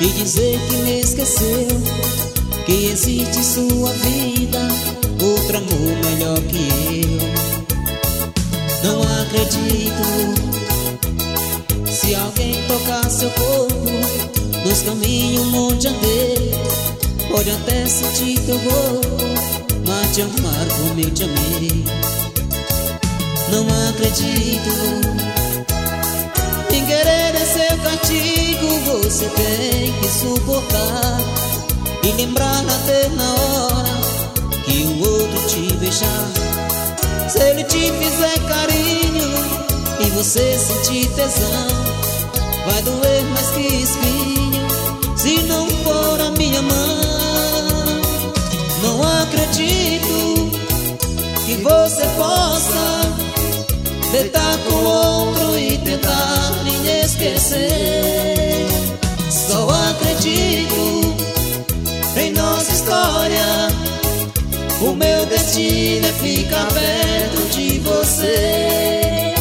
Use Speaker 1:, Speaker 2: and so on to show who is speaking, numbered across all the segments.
Speaker 1: e dizer que me esqueceu, que existe em sua vida outro amor melhor que eu. Não acredito. Se alguém tocar seu corpo nos caminhos onde andei, pode até sentir teu corpo, mas te amar como eu te amei. Não acredito. Em querer é seu castigo, você tem que suportar e lembrar até na hora que o outro te beijar. Se ele te fizer carinho e você sentir tesão, vai doer mais que espinho se não for a minha mão. Não acredito que você possa deitar com outro e tentar me esquecer. Só acredito em nossa história. O meu destino é ficar perto de você.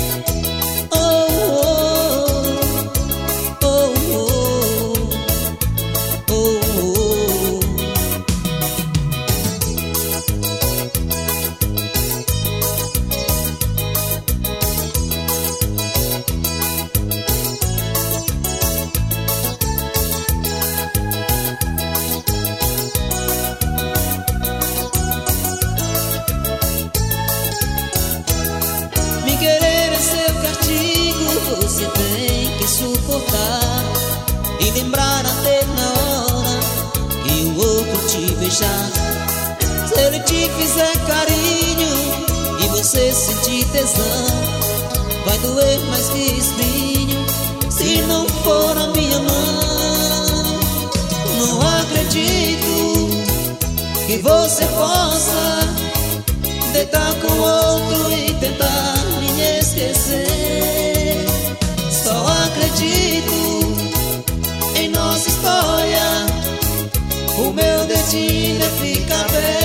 Speaker 1: Você tem que suportar e lembrar até na hora que o outro te beijar. Se ele te fizer carinho e você sentir tesão, vai doer mais que espinho se não for a minha mão. Não acredito que você possa deitar com outro e tentar me esquecer. Só acredito em nossa história. O meu destino é ficar perto